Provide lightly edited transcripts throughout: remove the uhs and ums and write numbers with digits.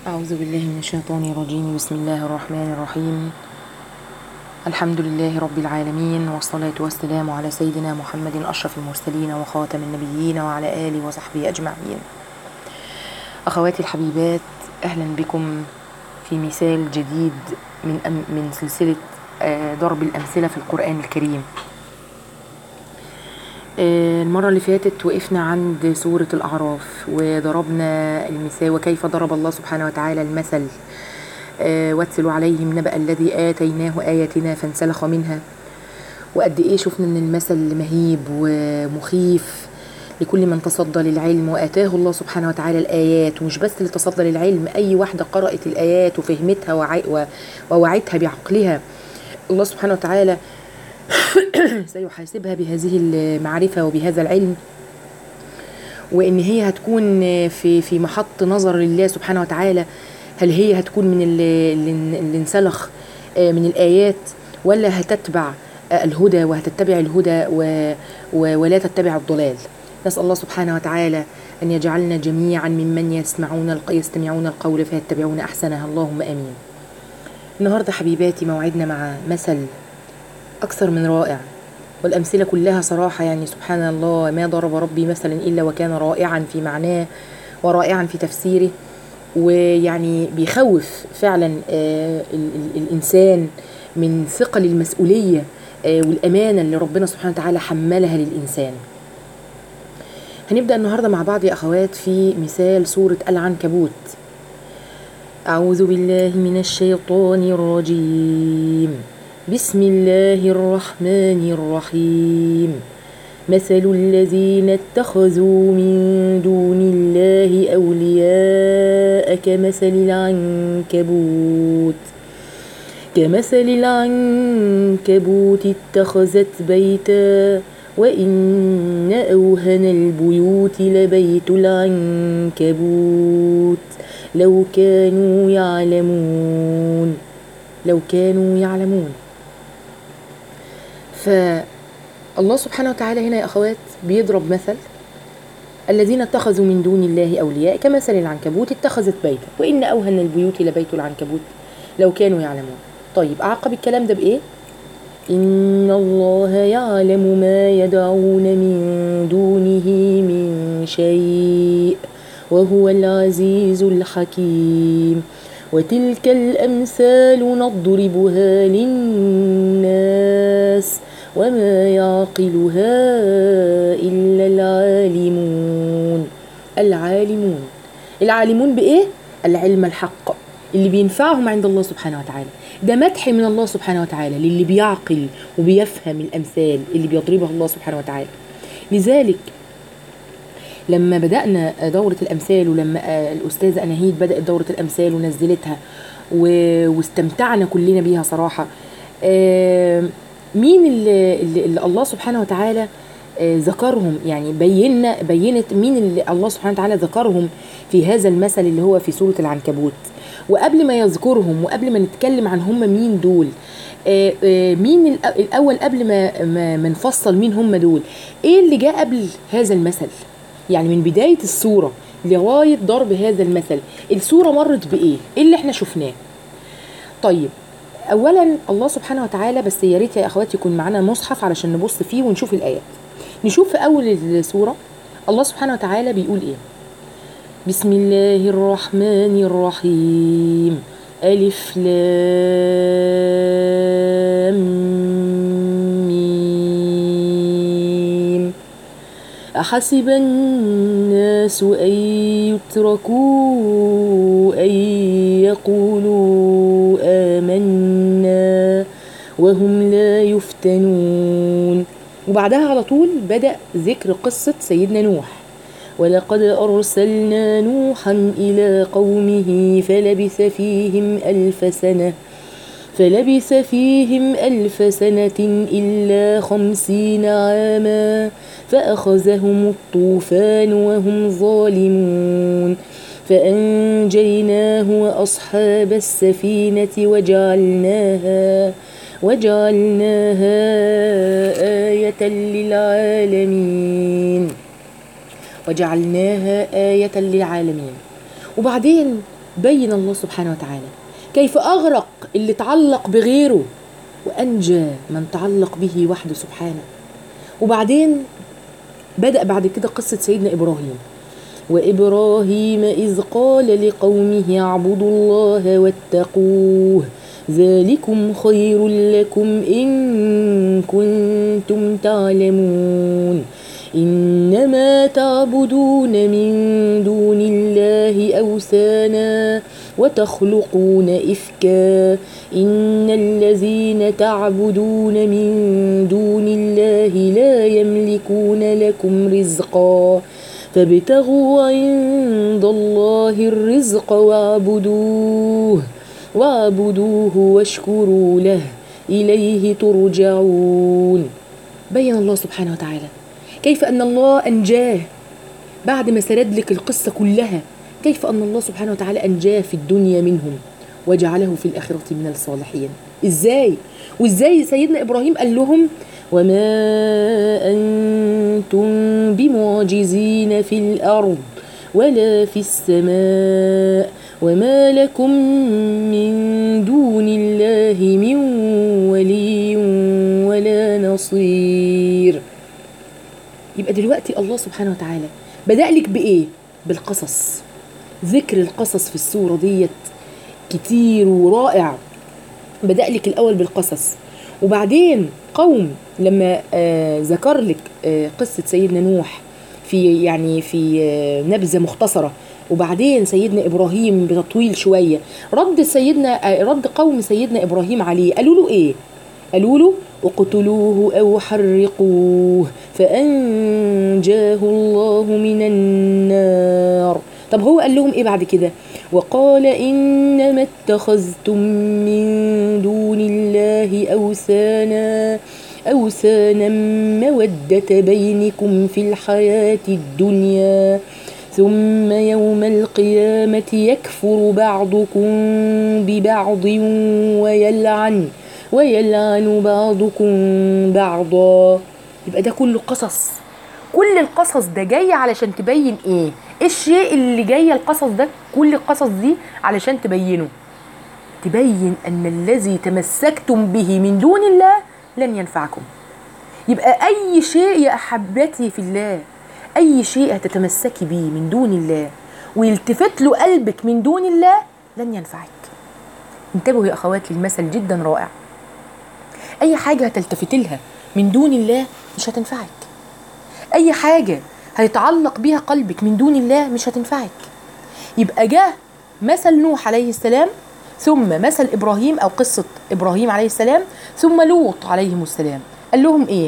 أعوذ بالله من الشيطان الرجيم. بسم الله الرحمن الرحيم. الحمد لله رب العالمين، والصلاة والسلام على سيدنا محمد أشرف المرسلين وخاتم النبيين وعلى آله وصحبه أجمعين. أخواتي الحبيبات، أهلا بكم في مثال جديد من سلسلة ضرب الأمثلة في القرآن الكريم. المرة اللي فاتت وقفنا عند سورة الأعراف وضربنا المثال وكيف ضرب الله سبحانه وتعالى المثل واتلوا عليهم نبأ الذي آتيناه آياتنا فانسلخ منها. وقد إيه شفنا إن المثل مهيب ومخيف لكل من تصدى للعلم وآتاه الله سبحانه وتعالى الآيات، ومش بس اللي تصدى للعلم، أي واحدة قرأت الآيات وفهمتها ووعتها بعقلها الله سبحانه وتعالى سيحاسبها بهذه المعرفة وبهذا العلم، وإن هي هتكون في محط نظر الله سبحانه وتعالى. هل هي هتكون من اللي انسلخ من الآيات، ولا هتتبع الهدى وهتتبع الهدى ولا تتبع الضلال؟ نسأل الله سبحانه وتعالى أن يجعلنا جميعا ممن يستمعون القول فيتبعون أحسنها، اللهم آمين. النهاردة حبيباتي موعدنا مع مثل أكثر من رائع، والأمثلة كلها صراحة يعني سبحان الله ما ضرب ربي مثلا إلا وكان رائعا في معناه ورائعا في تفسيره، ويعني بيخوف فعلا الإنسان من ثقل المسؤولية والأمانة اللي ربنا سبحانه وتعالى حملها للإنسان. هنبدأ النهاردة مع بعض يا أخوات في مثال سورة العنكبوت. أعوذ بالله من الشيطان الرجيم. بسم الله الرحمن الرحيم. مثل الذين اتخذوا من دون الله أولياء كمثل العنكبوت اتخذت بيتا وإن أوهن البيوت لبيت العنكبوت لو كانوا يعلمون. فالله سبحانه وتعالى هنا يا أخوات بيضرب مثل الذين اتخذوا من دون الله أولياء كمثل العنكبوت اتخذت بيتا وإن أوهن البيوت لبيت العنكبوت لو كانوا يعلمون. طيب أعقب الكلام ده بإيه؟ إن الله يعلم ما يدعون من دونه من شيء وهو العزيز الحكيم. وتلك الأمثال نضربها للناس وما يعقلها إلا العالمون بإيه؟ العلم الحق اللي بينفعهم عند الله سبحانه وتعالى. ده مدح من الله سبحانه وتعالى للي بيعقل وبيفهم الأمثال اللي بيضربها الله سبحانه وتعالى. لذلك لما بدأنا دورة الأمثال، ولما الأستاذة أناهيد بدأت دورة الأمثال ونزلتها واستمتعنا كلنا بيها صراحة، مين اللي الله سبحانه وتعالى ذكرهم؟ يعني بينت مين اللي الله سبحانه وتعالى ذكرهم في هذا المثل اللي هو في سورة العنكبوت. وقبل ما يذكرهم وقبل ما نتكلم عن هم مين دول، مين الأول قبل ما نفصل مين هم دول، ايه اللي جاء قبل هذا المثل؟ يعني من بداية السورة لغاية ضرب هذا المثل السورة مرت بإيه؟ إيه اللي احنا شفناه؟ طيب أولا الله سبحانه وتعالى، بس يا ريت يا أخواتي يكون معنا مصحف علشان نبص فيه ونشوف الآيات. نشوف في أول السورة الله سبحانه وتعالى بيقول إيه. بسم الله الرحمن الرحيم. ألف لام ميم. أحسب الناس أن يتركوا أن يقولوا آمنا وهم لا يفتنون. وبعدها على طول بدأ ذكر قصة سيدنا نوح. ولقد أرسلنا نوحا إلى قومه فلبث فيهم ألف سنة إلا 50 عاما فأخذهم الطوفان وهم ظالمون فأنجيناه وأصحاب السفينة وجعلناها آية للعالمين. وبعدين بين الله سبحانه وتعالى كيف أغرق اللي تعلق بغيره وأنجى من تعلق به وحده سبحانه. وبعدين بدأ بعد كده قصة سيدنا إبراهيم. وإبراهيم إذ قال لقومه اعبدوا الله واتقوه ذلكم خير لكم إن كنتم تعلمون إنما تعبدون من دون الله أوثانا وتخلقون إفكا إن الذين تعبدون من دون الله لا يملكون لكم رزقا فابتغوا عند الله الرزق واعبدوه واشكروا له إليه ترجعون. بين الله سبحانه وتعالى كيف أن الله أنجاه بعد ما سرد لك القصة كلها، كيف أن الله سبحانه وتعالى أنجاه في الدنيا منهم وجعله في الآخرة من الصالحين. إزاي؟ وإزاي سيدنا إبراهيم قال لهم وما أنتم بمعجزين في الأرض ولا في السماء وما لكم من دون الله من ولي ولا نصير. يبقى دلوقتي الله سبحانه وتعالى بدأ لك بإيه؟ بالقصص. ذكر القصص في السورة ديت كتير ورائع. بدأ لك الأول بالقصص، وبعدين قوم لما ذكر لك قصة سيدنا نوح في نبذة مختصرة، وبعدين سيدنا إبراهيم بتطويل شوية. رد قوم سيدنا إبراهيم عليه، قالوا له إيه؟ قالوا له اقتلوه أو حرقوه فأنجاه الله من النار. طب هو قال لهم إيه بعد كده؟ وقال إنما اتخذتم من دون الله أوثانا مودة بينكم في الحياة الدنيا ثم يوم القيامة يكفر بعضكم ببعض ويلعن بعضكم بعضا. يبقى ده كله قصص. كل القصص ده جاي علشان تبين ايه الشيء اللي جاي القصص ده، كل القصص دي علشان تبين ان الذي تمسكتم به من دون الله لن ينفعكم. يبقى اي شيء يا احبتي في الله، اي شيء هتتمسكي به من دون الله ويلتفت له قلبك من دون الله لن ينفعك. انتبهوا يا اخوات للمثل جدا رائع. اي حاجة هتلتفت لها من دون الله مش هتنفعك. اي حاجة هيتعلق بها قلبك من دون الله مش هتنفعك. يبقى جاء مثل نوح عليه السلام، ثم مثل إبراهيم أو قصة إبراهيم عليه السلام، ثم لوط عليهم السلام. قال لهم إيه؟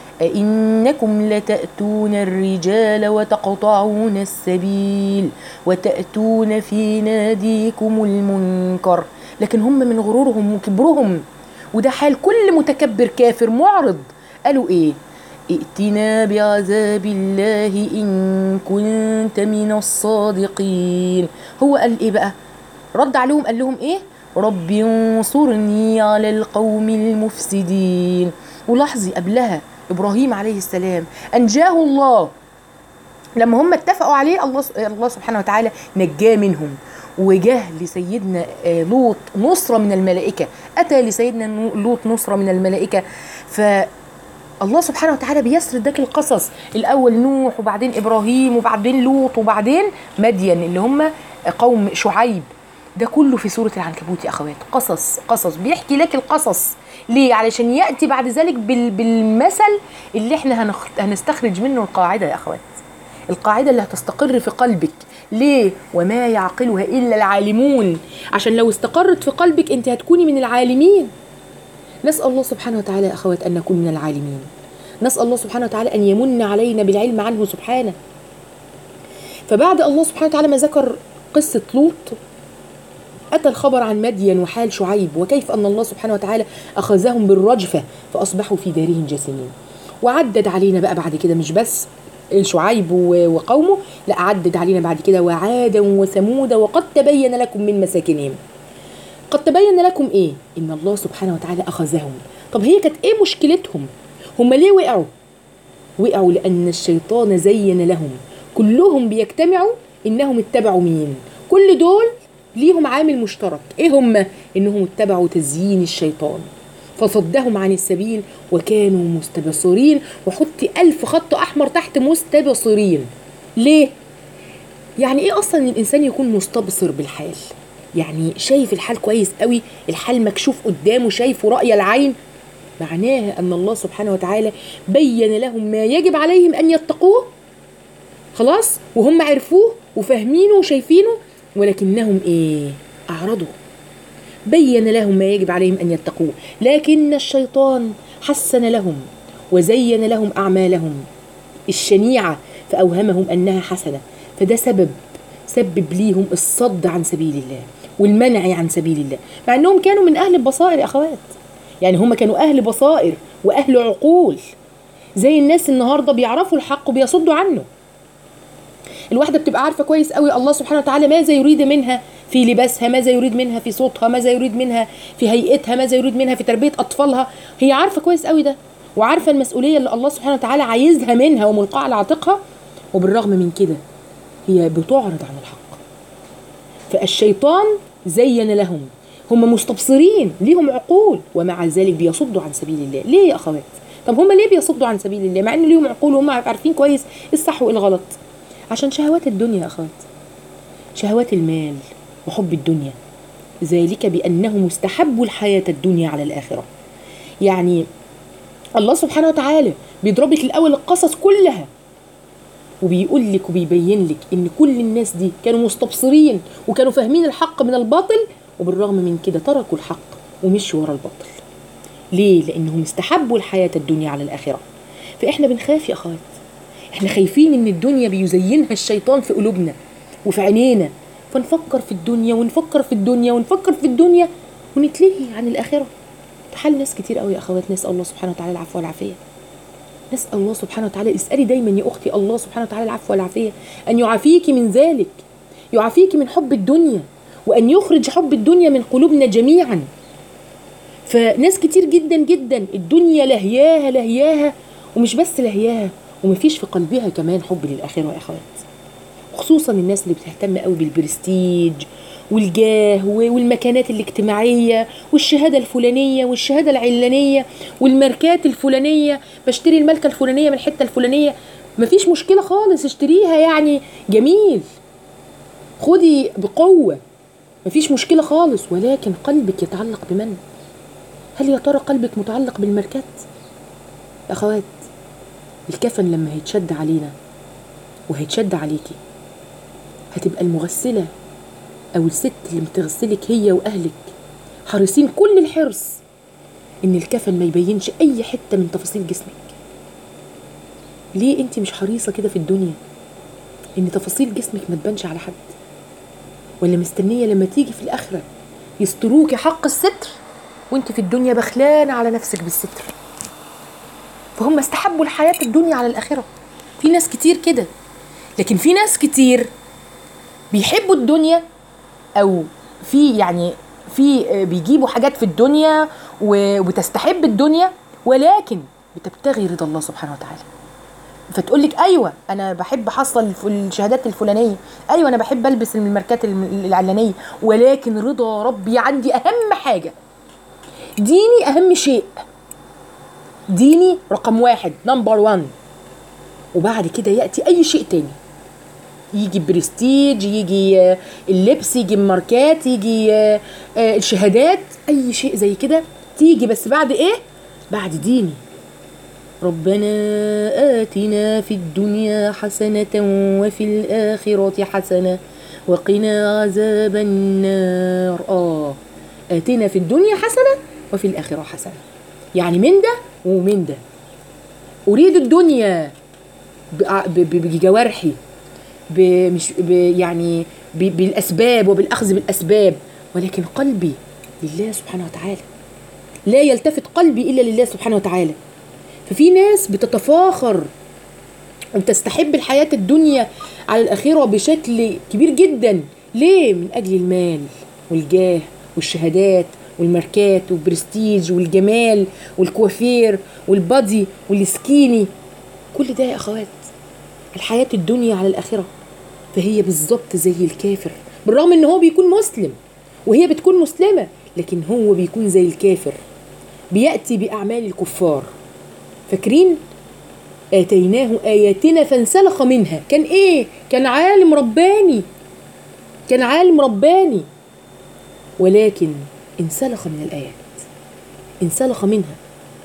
إنكم لتأتون الرجال وتقطعون السبيل وتأتون في ناديكم المنكر. لكن هم من غرورهم وكبرهم، وده حال كل متكبر كافر معرض، قالوا إيه؟ ائتنا بعذاب الله إن كنت من الصادقين. هو قال إيه بقى؟ رد عليهم قال لهم إيه؟ رب انصرني على القوم المفسدين. ولاحظي قبلها إبراهيم عليه السلام أنجاه الله لما هم اتفقوا عليه، الله سبحانه وتعالى نجاه منهم. وجاه لسيدنا لوط نصرة من الملائكة، أتى لسيدنا لوط نصرة من الملائكة. فالله سبحانه وتعالى بيسرد ذاك القصص، الأول نوح وبعدين إبراهيم وبعدين لوط وبعدين مدين اللي هم قوم شعيب. ده كله في سورة العنكبوت يا أخوات. قصص بيحكي لك القصص ليه؟ علشان يأتي بعد ذلك بالمثل اللي احنا هنستخرج منه القاعدة يا أخوات، القاعدة اللي هتستقر في قلبك. ليه؟ وما يعقلها إلا العالمون. عشان لو استقرت في قلبك أنت هتكوني من العالمين. نسأل الله سبحانه وتعالى يا أخوات أن نكون من العالمين. نسأل الله سبحانه وتعالى أن يمن علينا بالعلم عنه سبحانه. فبعد الله سبحانه وتعالى ما ذكر قصة لوط، أتى الخبر عن مدين وحال شعيب، وكيف أن الله سبحانه وتعالى أخذهم بالرجفة فأصبحوا في دارهم جاثمين. وعدد علينا بقى بعد كده مش بس شعيب وقومه، لا عدد علينا بعد كده وعادا وثمود وقد تبين لكم من مساكنهم. قد تبين لكم إيه؟ إن الله سبحانه وتعالى أخذهم. طب هي كانت إيه مشكلتهم؟ هم ليه وقعوا لأن الشيطان زين لهم. كلهم بيجتمعوا إنهم اتبعوا مين؟ كل دول ليهم عامل مشترك، ايه هم؟ انهم اتبعوا تزيين الشيطان فصدهم عن السبيل وكانوا مستبصرين. وحطي 1000 خط احمر تحت مستبصرين. ليه؟ يعني ايه اصلا الانسان يكون مستبصر بالحال؟ يعني شايف الحال كويس قوي، الحال مكشوف قدامه، شايفه رأي العين. معناها ان الله سبحانه وتعالى بين لهم ما يجب عليهم ان يتقوه، خلاص، وهم عرفوه وفاهمينه وشايفينه، ولكنهم ايه؟ اعرضوا. بين لهم ما يجب عليهم ان يتقوه، لكن الشيطان حسن لهم وزين لهم اعمالهم الشنيعه فاوهمهم انها حسنه. فده سبب ليهم الصد عن سبيل الله والمنع عن سبيل الله، مع انهم كانوا من اهل البصائر يا اخوات. يعني هم كانوا اهل بصائر واهل عقول، زي الناس النهارده بيعرفوا الحق وبيصدوا عنه. الواحده بتبقى عارفه كويس قوي الله سبحانه وتعالى ماذا يريد منها في لباسها، ماذا يريد منها في صوتها، ماذا يريد منها في هيئتها، ماذا يريد منها في تربيه اطفالها. هي عارفه كويس قوي ده، وعارفه المسؤوليه اللي الله سبحانه وتعالى عايزها منها وملقاها على عاتقها، وبالرغم من كده هي بتعرض عن الحق. فالشيطان زين لهم، هم مستبصرين ليهم عقول، ومع ذلك بيصدوا عن سبيل الله. ليه يا اخوات؟ طب هم ليه بيصدوا عن سبيل الله مع ان ليهم عقول وهم عارفين كويس ايه الصح وايه الغلط؟ عشان شهوات الدنيا يا اخوات، شهوات المال وحب الدنيا. ذلك بانهم استحبوا الحياه الدنيا على الاخره. يعني الله سبحانه وتعالى بيضرب لك الاول القصص كلها، وبيقول لك وبيبين لك ان كل الناس دي كانوا مستبصرين وكانوا فاهمين الحق من الباطل، وبالرغم من كده تركوا الحق ومشوا ورا الباطل. ليه؟ لانهم استحبوا الحياه الدنيا على الاخره. فاحنا بنخاف يا اخوات، احنا خايفين ان الدنيا بيزينها الشيطان في قلوبنا وفي عينينا، فنفكر في الدنيا ونفكر في الدنيا ونفكر في الدنيا ونتلهي عن الاخره. حال ناس كتير قوي يا اخوات، نسال الله سبحانه وتعالى العفو والعافيه. نسال الله سبحانه وتعالى، اسالي دايما يا اختي الله سبحانه وتعالى العفو والعافيه، ان يعافيك من ذلك، يعافيك من حب الدنيا، وان يخرج حب الدنيا من قلوبنا جميعا. فناس كتير جدا جدا الدنيا لهياها لهياها، ومش بس لهياها، ومفيش في قلبها كمان حب للآخرة يا أخوات. خصوصا الناس اللي بتهتم قوي بالبرستيج والجاه والمكانات الاجتماعية والشهادة الفلانية والشهادة العلانية والماركات الفلانية، بشتري الماركة الفلانية من الحتة الفلانية. مفيش مشكلة خالص، اشتريها، يعني جميل، خدي بقوة، مفيش مشكلة خالص، ولكن قلبك يتعلق بمن؟ هل يا ترى قلبك متعلق بالماركات؟ أخوات، الكفن لما هيتشد علينا وهيتشد عليكي، هتبقى المغسلة أو الست اللي بتغسلك هي وأهلك حريصين كل الحرص إن الكفن ما يبينش أي حتة من تفاصيل جسمك. ليه أنت مش حريصة كده في الدنيا إن تفاصيل جسمك ما تبانش على حد؟ ولا مستنية لما تيجي في الآخرة يستروكي حق الستر وأنت في الدنيا بخلانة على نفسك بالستر؟ فهم استحبوا الحياة الدنيا على الآخرة. في ناس كتير كده، لكن في ناس كتير بيحبوا الدنيا، أو في بيجيبوا حاجات في الدنيا وبتستحب الدنيا، ولكن بتبتغي رضا الله سبحانه وتعالى. فتقولك أيوة أنا بحب حصل الشهادات الفلانية، أيوة أنا بحب ألبس الماركات العلانية، ولكن رضا ربي عندي أهم حاجة، ديني أهم شيء، ديني رقم 1 نمبر 1، وبعد كده يأتي أي شيء تاني، يجي برستيج، يجي اللبس، يجي الماركات، يجي الشهادات، أي شيء زي كده تيجي، بس بعد إيه؟ بعد ديني. ربنا آتنا في الدنيا حسنة وفي الآخرة حسنة وقنا عذاب النار. آتنا في الدنيا حسنة وفي الآخرة حسنة، يعني من ده ومن ده. أريد الدنيا بجوارحي، يعني بالأسباب وبالأخذ بالأسباب، ولكن قلبي لله سبحانه وتعالى، لا يلتفت قلبي إلا لله سبحانه وتعالى. ففي ناس بتتفاخر وتستحب الحياة الدنيا على الآخرة بشكل كبير جدا. ليه؟ من أجل المال والجاه والشهادات والماركات والبرستيج والجمال والكوافير والبادي والسكيني، كل ده يا أخوات الحياة الدنيا على الآخرة. فهي بالظبط زي الكافر بالرغم ان هو بيكون مسلم وهي بتكون مسلمة، لكن هو بيكون زي الكافر، بيأتي بأعمال الكفار. فاكرين؟ آتيناه آياتنا فانسلخ منها. كان ايه؟ كان عالم رباني، كان عالم رباني، ولكن انسلخ من الآيات، انسلخ منها.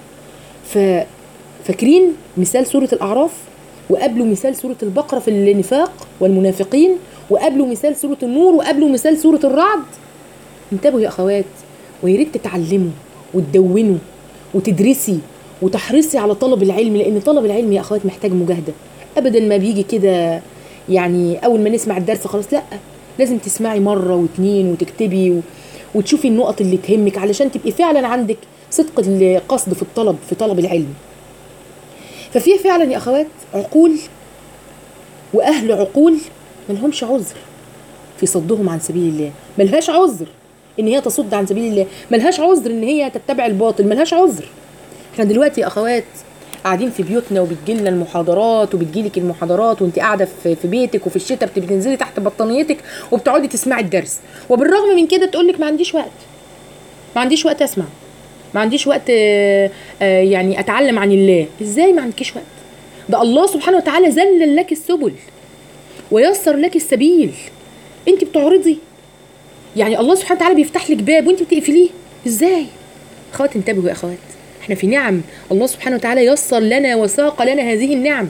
فاكرين مثال سورة الأعراف؟ وقبله مثال سورة البقرة في النفاق والمنافقين، وقبله مثال سورة النور، وقبله مثال سورة الرعد. انتبهوا يا أخوات، وياريت تتعلموا وتدونوا وتدرسي وتحرصي على طلب العلم، لأن طلب العلم يا أخوات محتاج مجاهدة. أبدا ما بيجي كده يعني أول ما نسمع الدرس خلاص، لأ، لازم تسمعي مرة واتنين وتكتبي وتشوفي النقط اللي تهمك علشان تبقي فعلا عندك صدق القصد في الطلب، في طلب العلم. ففي فعلا يا أخوات عقول وأهل عقول ملهمش عذر في صدهم عن سبيل الله، ملهاش عذر ان هي تصد عن سبيل الله، ملهاش عذر ان هي تتبع الباطل، ملهاش عذر. احنا دلوقتي يا اخوات قاعدين في بيوتنا وبتجيلنا المحاضرات وبتجيلك المحاضرات وانت قاعده في بيتك، وفي الشتاء بتنزلي تحت بطانيتك وبتقعدي تسمعي الدرس، وبالرغم من كده تقولك ما عنديش وقت، ما عنديش وقت اسمع، ما عنديش وقت يعني اتعلم عن الله. ازاي ما عندكيش وقت؟ ده الله سبحانه وتعالى ذلل لك السبل ويسر لك السبيل، انت بتعرضي. يعني الله سبحانه وتعالى بيفتح لك باب وانت بتقفليه. ازاي؟ اخوات انتبهوا يا اخوات، احنا في نعم الله سبحانه وتعالى يسر لنا وساق لنا هذه النعم.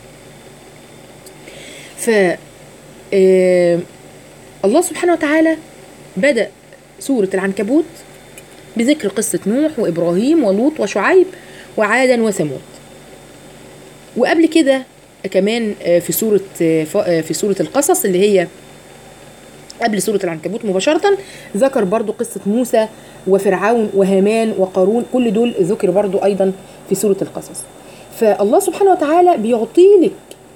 ف الله سبحانه وتعالى بدأ سورة العنكبوت بذكر قصة نوح وإبراهيم ولوط وشعيب وعادا وثمود. وقبل كده كمان في سورة القصص اللي هي قبل سورة العنكبوت مباشرة ذكر برضو قصة موسى وفرعون وهامان وقارون، كل دول ذكر برضو أيضا في سورة القصص. فالله سبحانه وتعالى بيعطيلك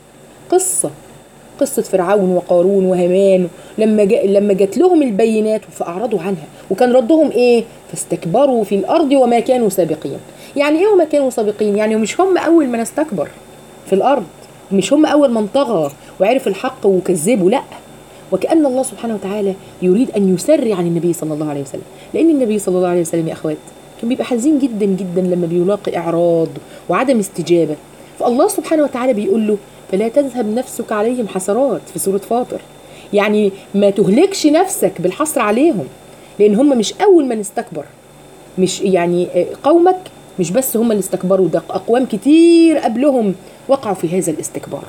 قصة فرعون وقارون وهامان لما جات لهم البينات فأعرضوا عنها، وكان ردهم إيه؟ فاستكبروا في الأرض وما كانوا سابقين. يعني إيه وما كانوا سابقين؟ يعني مش هم أول من استكبر في الأرض، مش هم أول من طغى وعرف الحق وكذبوا، لأ. وكأن الله سبحانه وتعالى يريد أن يسري عن النبي صلى الله عليه وسلم، لأن النبي صلى الله عليه وسلم يا أخوات كان بيبقى حزين جدا جدا لما بيلاقي إعراض وعدم استجابة. فالله سبحانه وتعالى بيقول له فلا تذهب نفسك عليهم حسرات في سورة فاطر، يعني ما تهلكش نفسك بالحسر عليهم، لأن هم مش أول من استكبر، مش يعني قومك مش بس هم اللي استكبروا، ده أقوام كتير قبلهم وقعوا في هذا الاستكبار.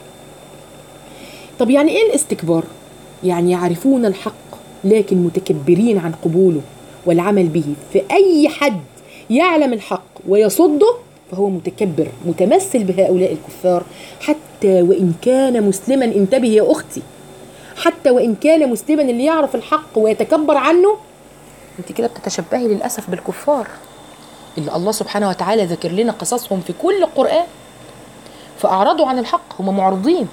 طب يعني إيه الاستكبار؟ يعني يعرفون الحق لكن متكبرين عن قبوله والعمل به. فأي حد يعلم الحق ويصده فهو متكبر متمثل بهؤلاء الكفار، حتى وإن كان مسلما. انتبه يا أختي، حتى وإن كان مسلما اللي يعرف الحق ويتكبر عنه، انت كده بتتشبهي للأسف بالكفار اللي الله سبحانه وتعالى ذكر لنا قصصهم في كل القرآن، فأعرضوا عن الحق، هم معرضين.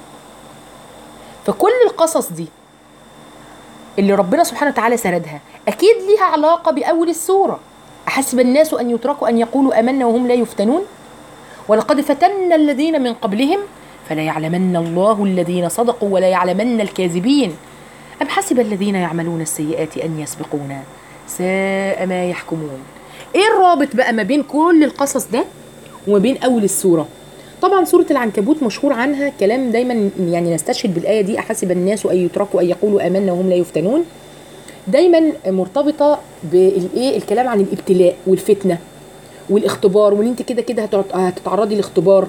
فكل القصص دي اللي ربنا سبحانه وتعالى سردها أكيد ليها علاقة بأول السورة. أحسب الناس أن يتركوا أن يقولوا آمنا وهم لا يفتنون ولقد فتنا الذين من قبلهم فلا يعلمن الله الذين صدقوا ولا يعلمن الكاذبين أم حسب الذين يعملون السيئات أن يسبقونا ساء ما يحكمون. إيه الرابط بقى ما بين كل القصص ده وما بين أول السورة؟ طبعا سورة العنكبوت مشهور عنها كلام دايما، يعني نستشهد بالآية دي أحسب الناس أن يتركوا أن يقولوا آمنا وهم لا يفتنون، دايما مرتبطة بالإيه؟ الكلام عن الابتلاء والفتنة والاختبار، وان انت كده كده هتتعرضي لاختبار.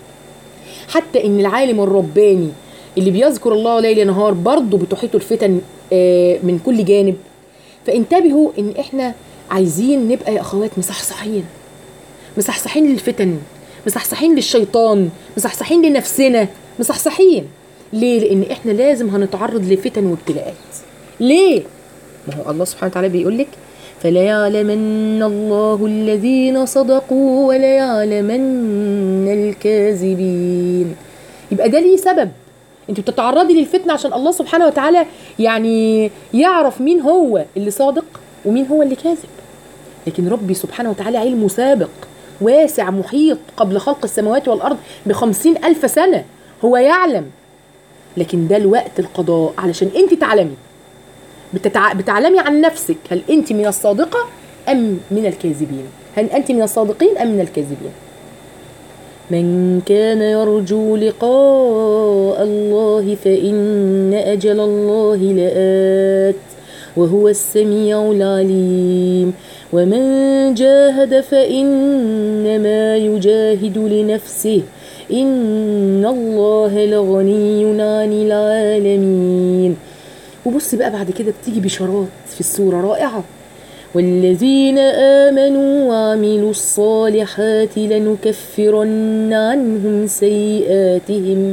حتى ان العالم الرباني اللي بيذكر الله ليل نهار برضه بتحيطه الفتن من كل جانب. فانتبهوا ان احنا عايزين نبقى يا اخوات مصحصحين، مصحصحين للفتن، مصحصحين للشيطان، مصحصحين لنفسنا، مصحصحين. ليه؟ لان احنا لازم هنتعرض لفتن وابتلاءات. ليه؟ ما هو الله سبحانه وتعالى بيقول لك فلا يعلمن الله الذين صدقوا ولا يعلمن الكاذبين. يبقى ده ليه سبب، انت بتتعرضي للفتنة عشان الله سبحانه وتعالى يعني يعرف مين هو اللي صادق ومين هو اللي كاذب. لكن ربي سبحانه وتعالى علمه سابق واسع محيط قبل خلق السماوات والأرض ب50,000 سنة، هو يعلم. لكن ده الوقت القضاء علشان انت تعلمي بتعلمي عن نفسك هل انت من الصادقة ام من الكاذبين، هل انت من الصادقين ام من الكاذبين. من كان يرجو لقاء الله فإن أجل الله لآت وهو السميع العليم. ومن جاهد فإنما يجاهد لنفسه إن الله لغني عن العالمين. وبص بقى بعد كده بتيجي بشارات في السورة رائعة. والذين آمنوا وعملوا الصالحات لنكفرن عنهم سيئاتهم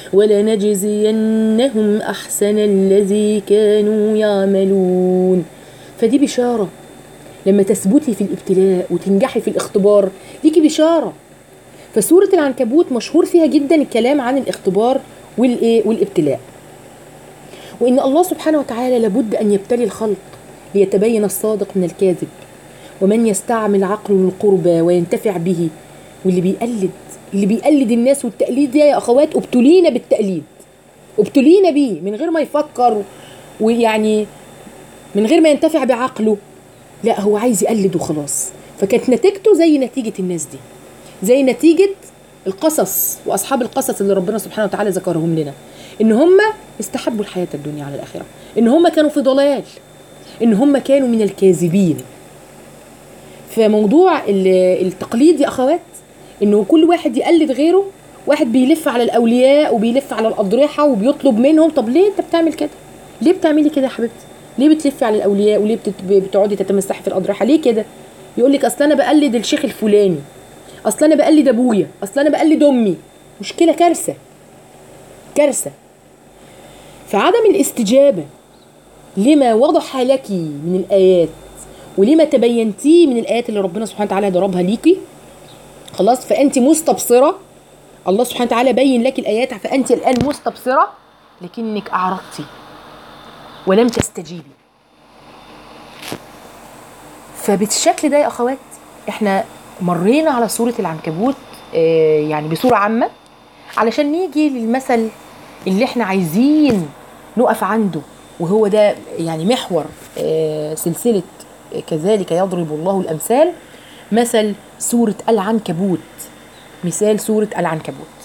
ولنجزينهم أحسن الذي كانوا يعملون. فدي بشارة لما تثبتي في الابتلاء وتنجحي في الاختبار، ليكي بشارة. فسورة العنكبوت مشهور فيها جدا الكلام عن الاختبار والابتلاء، وإن الله سبحانه وتعالى لابد أن يبتلي الخلق ليتبين الصادق من الكاذب، ومن يستعمل عقله للقربى وينتفع به. واللي بيقلد الناس، والتقليد ده يا أخوات ابتلينا بالتقليد، ابتلينا بيه من غير ما يفكر، ويعني من غير ما ينتفع بعقله، لا هو عايز يقلد وخلاص. فكانت نتيجته زي نتيجة الناس دي، زي نتيجة القصص وأصحاب القصص اللي ربنا سبحانه وتعالى ذكرهم لنا، إن هم استحبوا الحياة الدنيا على الآخرة، إن هم كانوا في ضلال، إن هم كانوا من الكاذبين. فموضوع التقليد يا أخوات إنه كل واحد يقلد غيره، واحد بيلف على الأولياء وبيلف على الأضرحة وبيطلب منهم. طب ليه أنت بتعمل كده؟ ليه بتعملي كده يا حبيبتي؟ ليه بتلفي على الأولياء وليه بتقعدي تتمسحي في الأضرحة؟ ليه كده؟ يقولك أصل أنا بقلد الشيخ الفلاني، أصل أنا بقلد أبويا، أصل أنا بقلد أمي. مشكلة، كارثة كارثة. فعدم الاستجابة لما وضح لك من الآيات ولما تبينتيه من الآيات اللي ربنا سبحانه وتعالى ضربها ليكي، خلاص فأنت مستبصرة. الله سبحانه وتعالى بين لك الآيات فأنت الآن مستبصرة، لكنك أعرضتي ولم تستجيبي. فبالشكل ده يا أخوات احنا مرينا على سورة العنكبوت يعني بصورة عامة، علشان نيجي للمثل اللي احنا عايزين نقف عنده، وهو ده يعني محور سلسلة كذلك يضرب الله الأمثال. مثل سورة العنكبوت، مثال سورة العنكبوت.